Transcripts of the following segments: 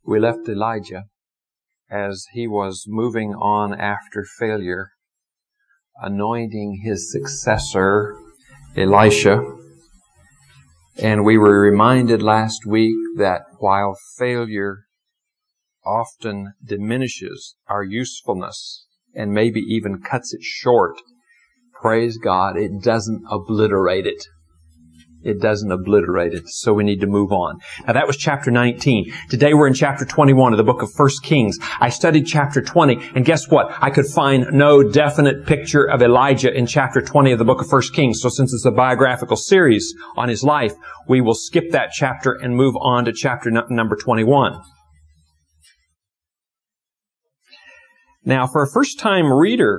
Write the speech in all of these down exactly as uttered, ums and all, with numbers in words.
We left Elijah as he was moving on after failure, anointing his successor, Elisha. And we were reminded last week that while failure often diminishes our usefulness and maybe even cuts it short, praise God, it doesn't obliterate it. It doesn't obliterate it. So we need to move on. Now that was chapter nineteen. Today we're in chapter twenty-one of the book of First Kings. I studied chapter twenty, and guess what? I could find no definite picture of Elijah in chapter twenty of the book of First Kings. So since it's a biographical series on his life, we will skip that chapter and move on to chapter n- number twenty-one. Now, for a first-time reader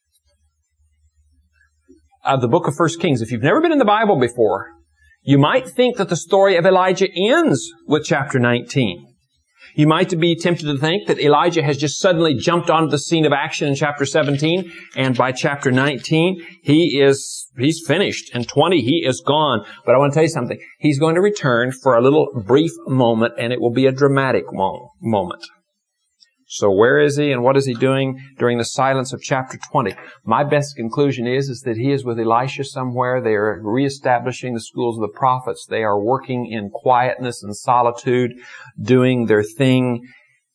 of the book of First Kings, if you've never been in the Bible before, you might think that the story of Elijah ends with chapter nineteen. You might be tempted to think that Elijah has just suddenly jumped onto the scene of action in chapter seventeen, and by chapter nineteen, he is, he's finished. In twenty, he is gone. But I want to tell you something. He's going to return for a little brief moment, and it will be a dramatic mo- moment. So where is he and what is he doing during the silence of chapter twenty? My best conclusion is, is that he is with Elisha somewhere. They are reestablishing the schools of the prophets. They are working in quietness and solitude, doing their thing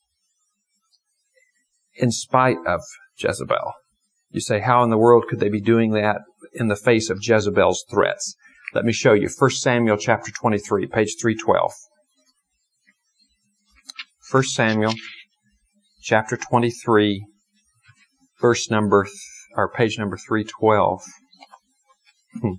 in spite of Jezebel. You say, how in the world could they be doing that in the face of Jezebel's threats? Let me show you. First Samuel chapter twenty-three, page three twelve. First Samuel chapter twenty-three, verse number, th- or page number three twelve. Hmm.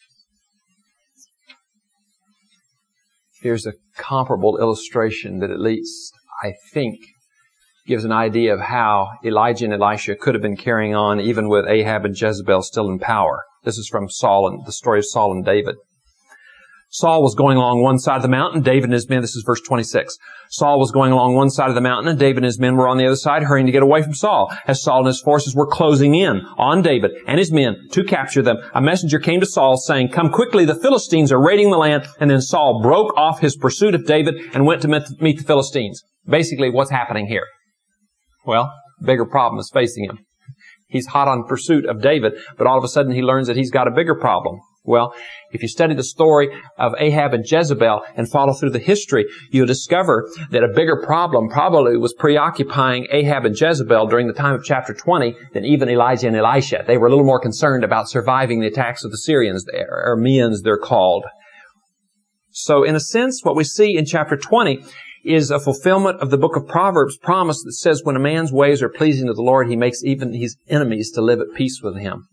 Here's a comparable illustration that at least, I think, gives an idea of how Elijah and Elisha could have been carrying on even with Ahab and Jezebel still in power. This is from Saul and the story of Saul and David. Saul was going along one side of the mountain. David and his men, this is verse twenty-six. Saul was going along one side of the mountain, and David and his men were on the other side, hurrying to get away from Saul. As Saul and his forces were closing in on David and his men to capture them, a messenger came to Saul saying, "Come quickly, the Philistines are raiding the land." And then Saul broke off his pursuit of David and went to meet the Philistines. Basically, what's happening here? Well, a bigger problem is facing him. He's hot on pursuit of David, but all of a sudden he learns that he's got a bigger problem. Well, if you study the story of Ahab and Jezebel and follow through the history, you'll discover that a bigger problem probably was preoccupying Ahab and Jezebel during the time of chapter twenty than even Elijah and Elisha. They were a little more concerned about surviving the attacks of the Syrians, the Arameans they're called. So in a sense, what we see in chapter twenty is a fulfillment of the book of Proverbs promise that says when a man's ways are pleasing to the Lord, he makes even his enemies to live at peace with him.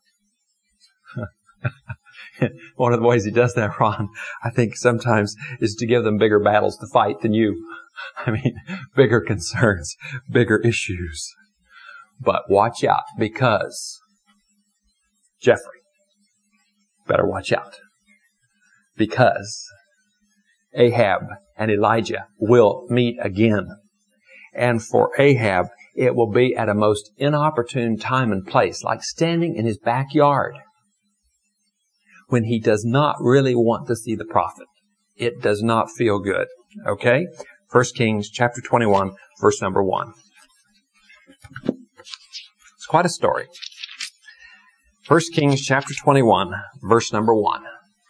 One of the ways he does that, Ron, I think sometimes is to give them bigger battles to fight than you. I mean, bigger concerns, bigger issues. But watch out, because Jeffrey, better watch out. Because Ahab and Elijah will meet again. And for Ahab, it will be at a most inopportune time and place, like standing in his backyard when he does not really want to see the prophet. It does not feel good. Okay? First Kings chapter twenty-one, verse number one. It's quite a story. First Kings chapter twenty-one, verse number one.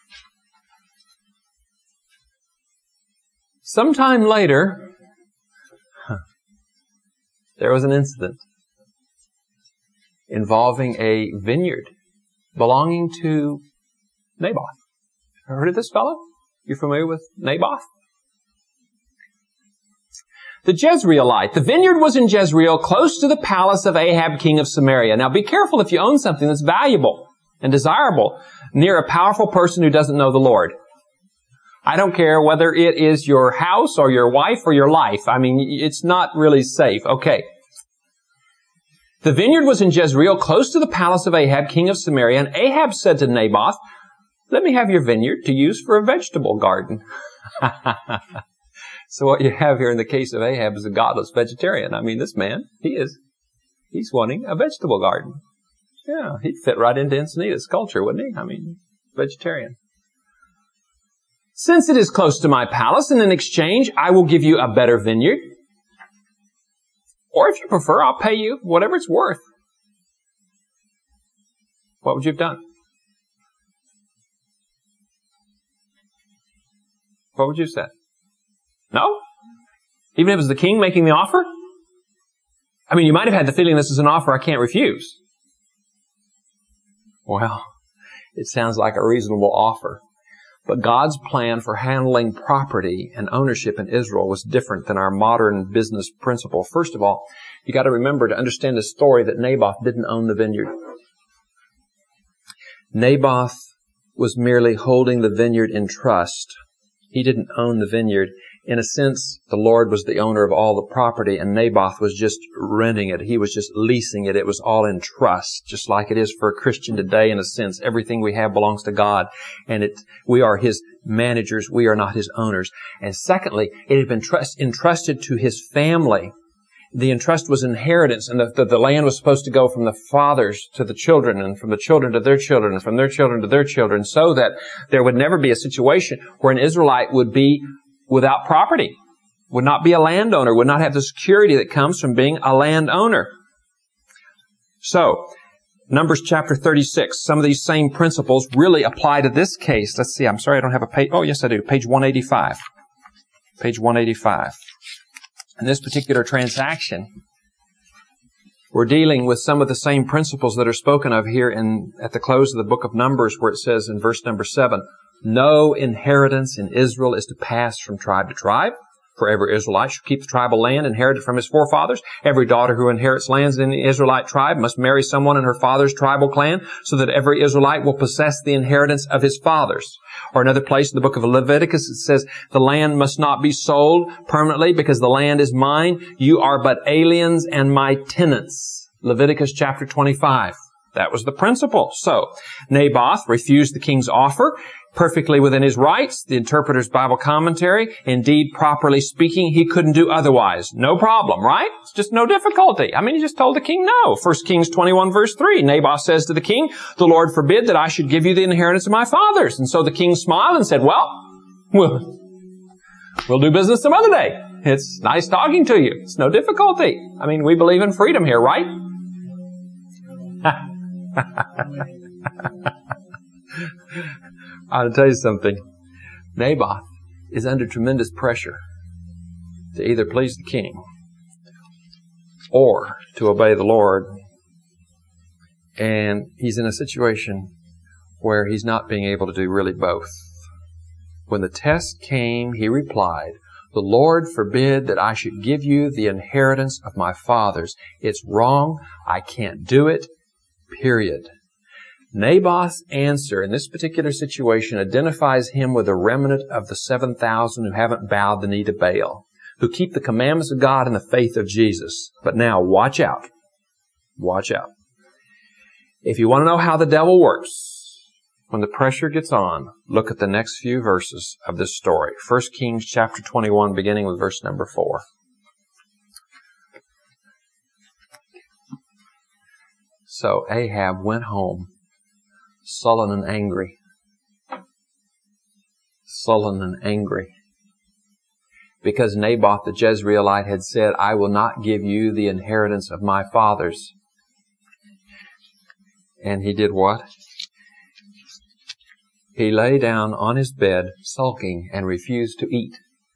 Sometime later, there was an incident involving a vineyard belonging to Naboth. Heard of this fellow? You familiar with Naboth? The Jezreelite. The vineyard was in Jezreel, close to the palace of Ahab, king of Samaria. Now be careful if you own something that's valuable and desirable near a powerful person who doesn't know the Lord. I don't care whether it is your house or your wife or your life. I mean, it's not really safe. Okay. The vineyard was in Jezreel, close to the palace of Ahab, king of Samaria, and Ahab said to Naboth, "Let me have your vineyard to use for a vegetable garden." So what you have here in the case of Ahab is a godless vegetarian. I mean, this man, he is, he's wanting a vegetable garden. Yeah, he'd fit right into Encinitas culture, wouldn't he? I mean, vegetarian. since it is close to my palace, and in exchange, I will give you a better vineyard. Or if you prefer, I'll pay you whatever it's worth. What would you have done? What would you have said? No? Even if it was the king making the offer? I mean, you might have had the feeling this is an offer I can't refuse. Well, it sounds like a reasonable offer. But God's plan for handling property and ownership in Israel was different than our modern business principle. First of all, you got to remember to understand the story that Naboth didn't own the vineyard. Naboth was merely holding the vineyard in trust. He didn't own the vineyard. In a sense, the Lord was the owner of all the property, and Naboth was just renting it. He was just leasing it. It was all in trust, just like it is for a Christian today in a sense. Everything we have belongs to God, and it, we are His managers. We are not His owners. And secondly, it had been trust, entrusted to His family. The entrust was inheritance, and the, the, the land was supposed to go from the fathers to the children, and from the children to their children, and from their children to their children, so that there would never be a situation where an Israelite would be without property, would not be a landowner, would not have the security that comes from being a landowner. So, Numbers chapter thirty-six, some of these same principles really apply to this case. Let's see, I'm sorry I don't have a page. Oh, yes I do. Page one eighty-five. Page one eighty-five. In this particular transaction, we're dealing with some of the same principles that are spoken of here in at the close of the book of Numbers, where it says in verse number seven, no inheritance in Israel is to pass from tribe to tribe. For every Israelite should keep the tribal land inherited from his forefathers. Every daughter who inherits lands in the Israelite tribe must marry someone in her father's tribal clan, so that every Israelite will possess the inheritance of his fathers. Or another place in the book of Leviticus, it says, the land must not be sold permanently because the land is mine. You are but aliens and my tenants. Leviticus chapter twenty-five. That was the principle. So, Naboth refused the king's offer, perfectly within his rights. The Interpreter's Bible Commentary, indeed, properly speaking, he couldn't do otherwise. No problem, right? It's just no difficulty. I mean, he just told the king no. First Kings twenty-one verse three, Naboth says to the king, the Lord forbid that I should give you the inheritance of my fathers. And so the king smiled and said, well, we'll, we'll do business some other day. It's nice talking to you. It's no difficulty. I mean, we believe in freedom here, right? I'll tell you something. Naboth is under tremendous pressure to either please the king or to obey the Lord. And he's in a situation where he's not being able to do really both. When the test came, he replied, the Lord forbid that I should give you the inheritance of my fathers. It's wrong. I can't do it. Period. Naboth's answer in this particular situation identifies him with a remnant of the seven thousand who haven't bowed the knee to Baal, who keep the commandments of God and the faith of Jesus. But now, watch out. Watch out. If you want to know how the devil works, when the pressure gets on, look at the next few verses of this story. First Kings chapter twenty-one, beginning with verse number four. So Ahab went home, sullen and angry. Sullen and angry. Because Naboth the Jezreelite had said, I will not give you the inheritance of my fathers. And he did what? He lay down on his bed, sulking, and refused to eat.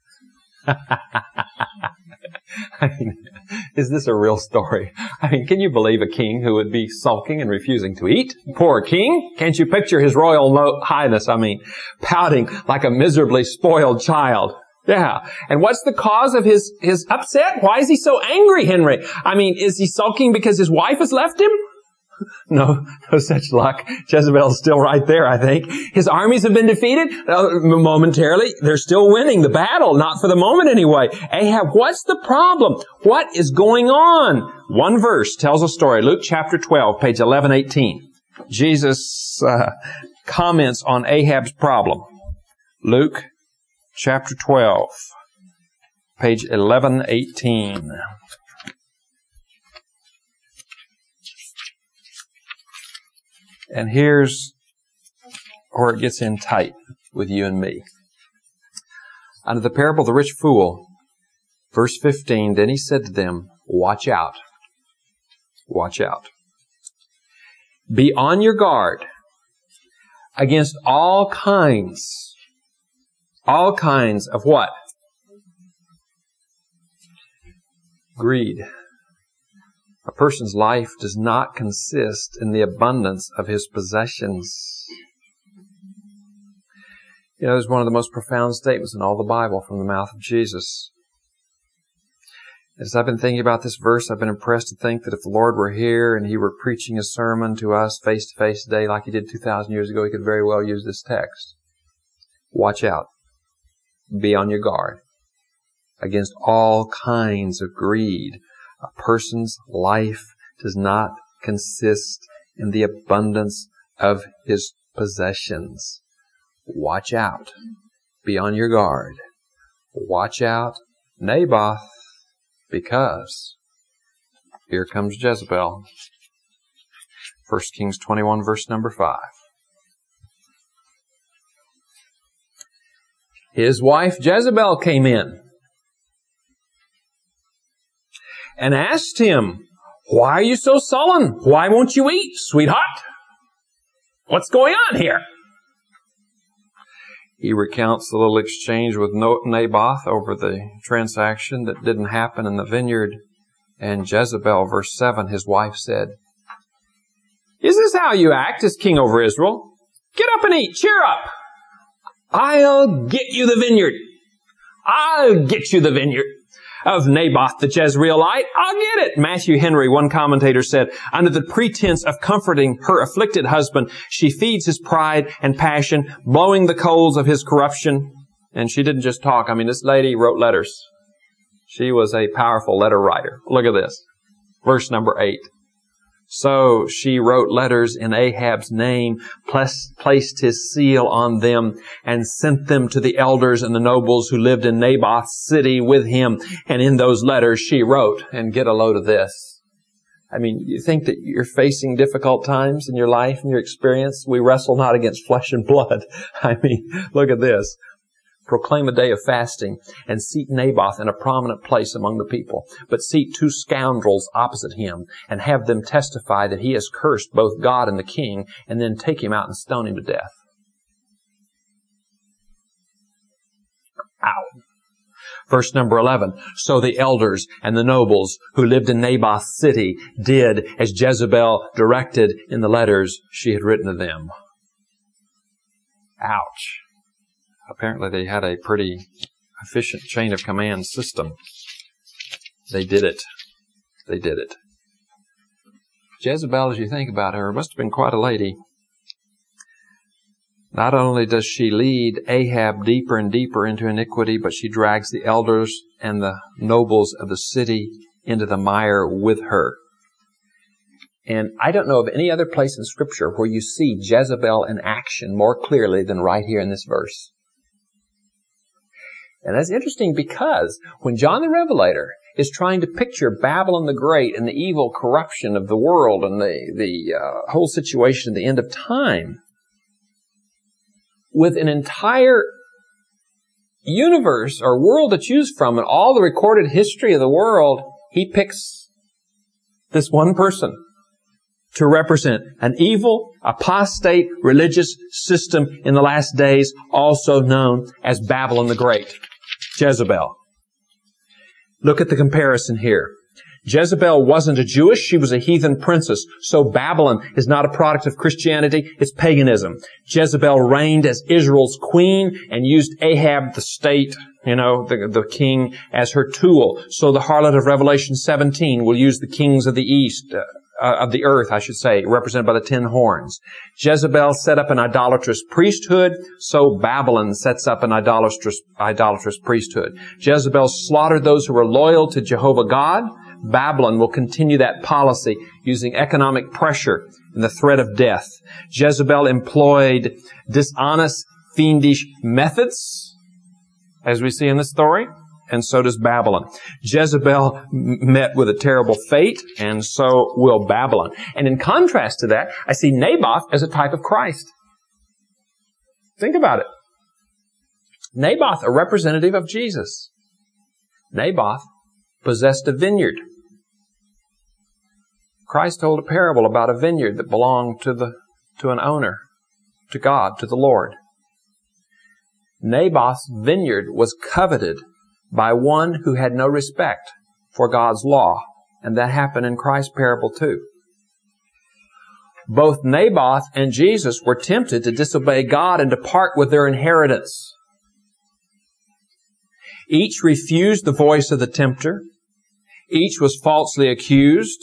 I mean, is this a real story? I mean, can you believe a king who would be sulking and refusing to eat? Poor king. Can't you picture his royal highness, I mean, pouting like a miserably spoiled child? Yeah. And what's the cause of his, his upset? Why is he so angry, Henry? I mean, is he sulking because his wife has left him? No, no such luck. Jezebel's still right there, I think. His armies have been defeated uh, momentarily. They're still winning the battle, not for the moment anyway. Ahab, what's the problem? What is going on? One verse tells a story. Luke chapter twelve, page eleven eighteen. Jesus uh, comments on Ahab's problem. Luke chapter twelve, page eleven eighteen. And here's where it gets in tight with you and me. Under the parable of the rich fool, verse fifteen, then he said to them, watch out. Watch out. Be on your guard against all kinds, all kinds of what? Greed. A person's life does not consist in the abundance of his possessions. You know, there's one of the most profound statements in all the Bible from the mouth of Jesus. As I've been thinking about this verse, I've been impressed to think that if the Lord were here and He were preaching a sermon to us face to face today like He did two thousand years ago, He could very well use this text. Watch out. Be on your guard against all kinds of greed. A person's life does not consist in the abundance of his possessions. Watch out. Be on your guard. Watch out, Naboth, because here comes Jezebel. First Kings twenty-one, verse number five. His wife Jezebel came in and asked him, why are you so sullen? Why won't you eat, sweetheart? What's going on here? He recounts the little exchange with Naboth over the transaction that didn't happen in the vineyard. And Jezebel, verse seven, his wife said, is this how you act as king over Israel? Get up and eat. Cheer up. I'll get you the vineyard. I'll get you the vineyard of Naboth the Jezreelite. I'll get it. Matthew Henry, one commentator, said, under the pretense of comforting her afflicted husband, she feeds his pride and passion, blowing the coals of his corruption. And she didn't just talk. I mean, this lady wrote letters. She was a powerful letter writer. Look at this. Verse number eight. So she wrote letters in Ahab's name, placed his seal on them, and sent them to the elders and the nobles who lived in Naboth's city with him. And in those letters she wrote, and get a load of this. I mean, you think that you're facing difficult times in your life and your experience? We wrestle not against flesh and blood. I mean, look at this. Proclaim a day of fasting and seat Naboth in a prominent place among the people, but seat two scoundrels opposite him and have them testify that he has cursed both God and the king, and then take him out and stone him to death. Ow. Verse number eleven. So the elders and the nobles who lived in Naboth's city did as Jezebel directed in the letters she had written to them. Ouch. Apparently they had a pretty efficient chain of command system. They did it. They did it. Jezebel, as you think about her, must have been quite a lady. Not only does she lead Ahab deeper and deeper into iniquity, but she drags the elders and the nobles of the city into the mire with her. And I don't know of any other place in Scripture where you see Jezebel in action more clearly than right here in this verse. And that's interesting because when John the Revelator is trying to picture Babylon the Great and the evil corruption of the world and the, the uh, whole situation at the end of time, with an entire universe or world to choose from and all the recorded history of the world, he picks this one person to represent an evil, apostate religious system in the last days, also known as Babylon the Great. Jezebel. Look at the comparison here. Jezebel wasn't a Jewess, she was a heathen princess. So Babylon is not a product of Christianity, it's paganism. Jezebel reigned as Israel's queen and used Ahab, the state, you know, the, the king, as her tool. So the harlot of Revelation seventeen will use the kings of the east, uh, Uh, of the earth, I should say, represented by the ten horns. Jezebel set up an idolatrous priesthood, so Babylon sets up an idolatrous, idolatrous priesthood. Jezebel slaughtered those who were loyal to Jehovah God. Babylon will continue that policy using economic pressure and the threat of death. Jezebel employed dishonest, fiendish methods, as we see in this story. And so does Babylon. Jezebel met with a terrible fate, and so will Babylon. And in contrast to that, I see Naboth as a type of Christ. Think about it. Naboth, a representative of Jesus. Naboth possessed a vineyard. Christ told a parable about a vineyard that belonged to the to an owner, to God, to the Lord. Naboth's vineyard was coveted by one who had no respect for God's law, and that happened in Christ's parable too. Both Naboth and Jesus were tempted to disobey God and to part with their inheritance. Each refused the voice of the tempter. Each was falsely accused.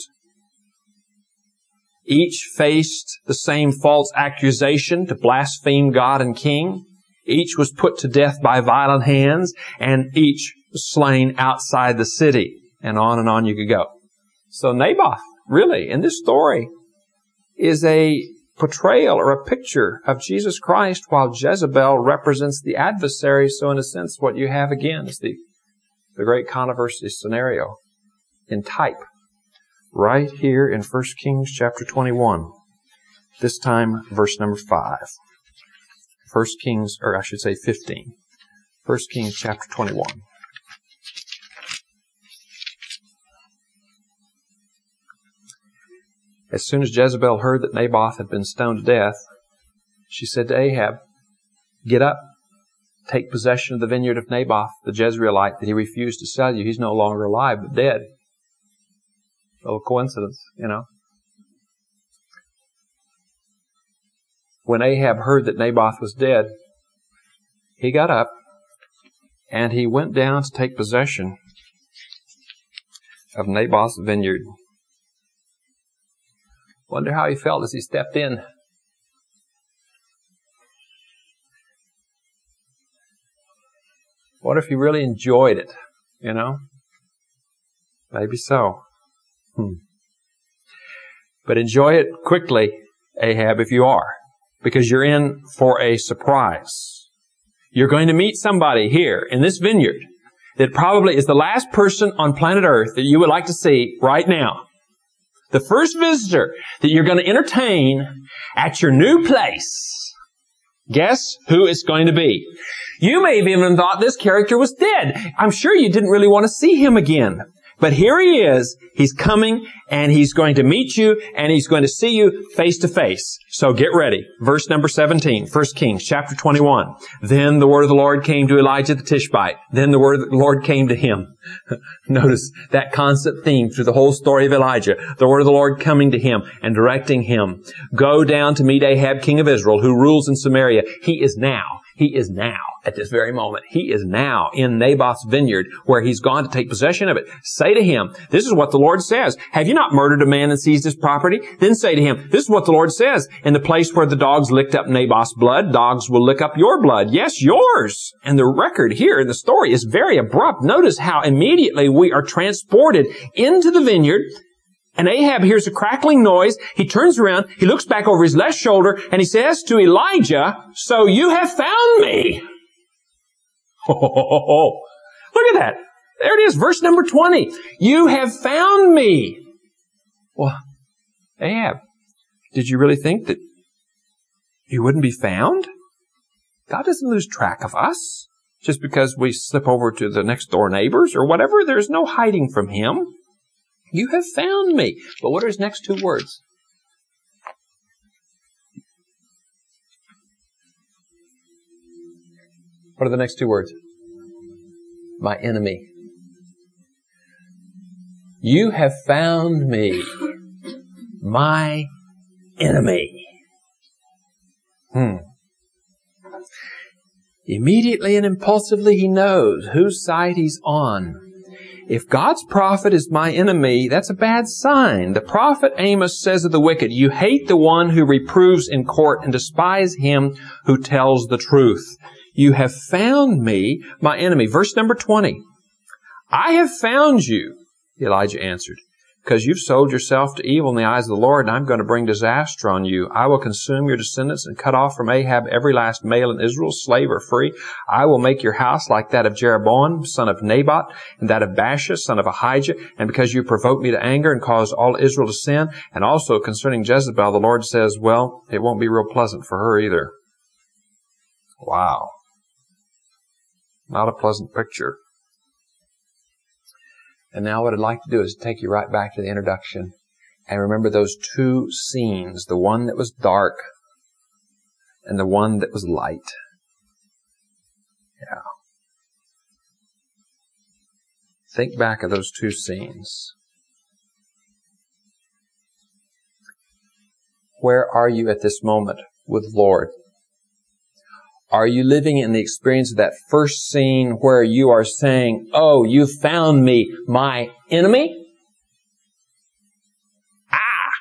Each faced the same false accusation to blaspheme God and King. Each was put to death by violent hands, and each was slain outside the city. And on and on you could go. So Naboth, really, in this story, is a portrayal or a picture of Jesus Christ, while Jezebel represents the adversary. So in a sense, what you have again is the, the great controversy scenario in type. Right here in First Kings chapter twenty-one. This time, verse number five. First Kings, or I should say fifteen. First Kings chapter twenty-one. As soon as Jezebel heard that Naboth had been stoned to death, she said to Ahab, "Get up, take possession of the vineyard of Naboth, the Jezreelite, that he refused to sell you. He's no longer alive, but dead." A little coincidence, you know. When Ahab heard that Naboth was dead, he got up and he went down to take possession of Naboth's vineyard. Wonder how he felt as he stepped in. What if he really enjoyed it, you know? Maybe so. Hmm. But enjoy it quickly, Ahab, if you are, because you're in for a surprise. You're going to meet somebody here in this vineyard that probably is the last person on planet Earth that you would like to see right now. The first visitor that you're going to entertain at your new place. Guess who it's going to be? You may have even thought this character was dead. I'm sure you didn't really want to see him again. But here he is. He's coming, and he's going to meet you, and he's going to see you face to face. So get ready. Verse number seventeen, First Kings, chapter twenty-one. Then the word of the Lord came to Elijah the Tishbite. Then the word of the Lord came to him. Notice that constant theme through the whole story of Elijah. The word of the Lord coming to him and directing him. Go down to meet Ahab, king of Israel, who rules in Samaria. He is now. He is now, at this very moment, he is now in Naboth's vineyard where he's gone to take possession of it. Say to him, this is what the Lord says. Have you not murdered a man and seized his property? Then say to him, this is what the Lord says. In the place where the dogs licked up Naboth's blood, dogs will lick up your blood. Yes, yours. And the record here in the story is very abrupt. Notice how immediately we are transported into the vineyard. And Ahab hears a crackling noise. He turns around, he looks back over his left shoulder, and he says to Elijah, "So you have found me." Oh, look at that. There it is, verse number twenty. You have found me. Well, Ahab, did you really think that you wouldn't be found? God doesn't lose track of us just because we slip over to the next door neighbors or whatever. There's no hiding from him. You have found me. But what are his next two words? What are the next two words? My enemy. You have found me, my enemy. Hmm. Immediately and impulsively he knows whose side he's on. If God's prophet is my enemy, that's a bad sign. The prophet Amos says of the wicked, you hate the one who reproves in court and despise him who tells the truth. You have found me, my enemy. Verse number twenty. I have found you, Elijah answered, because you've sold yourself to evil in the eyes of the Lord, and I'm going to bring disaster on you. I will consume your descendants and cut off from Ahab every last male in Israel, slave or free. I will make your house like that of Jeroboam, son of Nebat, and that of Baasha, son of Ahijah, and because you provoke me to anger and cause all Israel to sin. And also concerning Jezebel, the Lord says, well, it won't be real pleasant for her either. Wow. Not a pleasant picture. And now what I'd like to do is take you right back to the introduction and remember those two scenes, the one that was dark and the one that was light. Yeah. Think back of those two scenes. Where are you at this moment with the Lord? Are you living in the experience of that first scene where you are saying, oh, you found me, my enemy? Ah!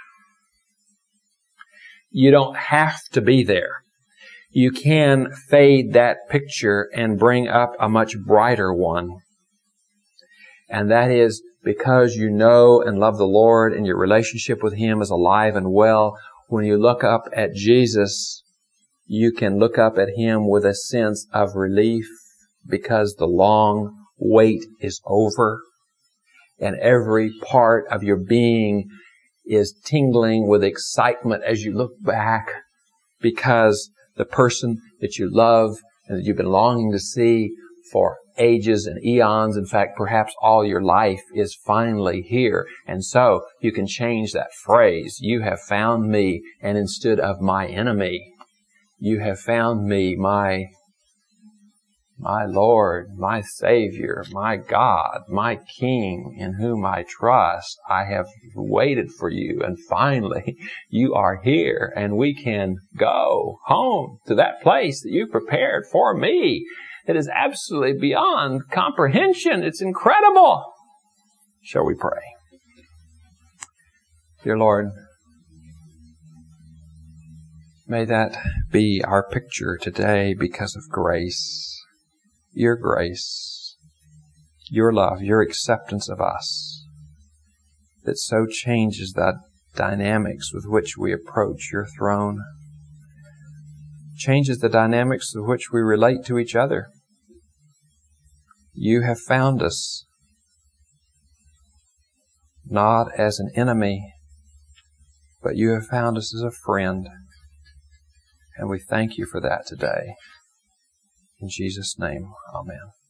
You don't have to be there. You can fade that picture and bring up a much brighter one. And that is because you know and love the Lord and your relationship with Him is alive and well. When you look up at Jesus, you can look up at Him with a sense of relief because the long wait is over and every part of your being is tingling with excitement as you look back because the person that you love and that you've been longing to see for ages and eons, in fact, perhaps all your life, is finally here. And so you can change that phrase, you have found me, and instead of my enemy, you have found me, my, my Lord, my Savior, my God, my King, in whom I trust. I have waited for you, and finally you are here, and we can go home to that place that you prepared for me. It is absolutely beyond comprehension. It's incredible. Shall we pray? Dear Lord, may that be our picture today because of grace, your grace, your love, your acceptance of us that so changes the dynamics with which we approach your throne. Changes the dynamics of which we relate to each other. You have found us not as an enemy, but you have found us as a friend. And we thank you for that today. In Jesus' name, amen.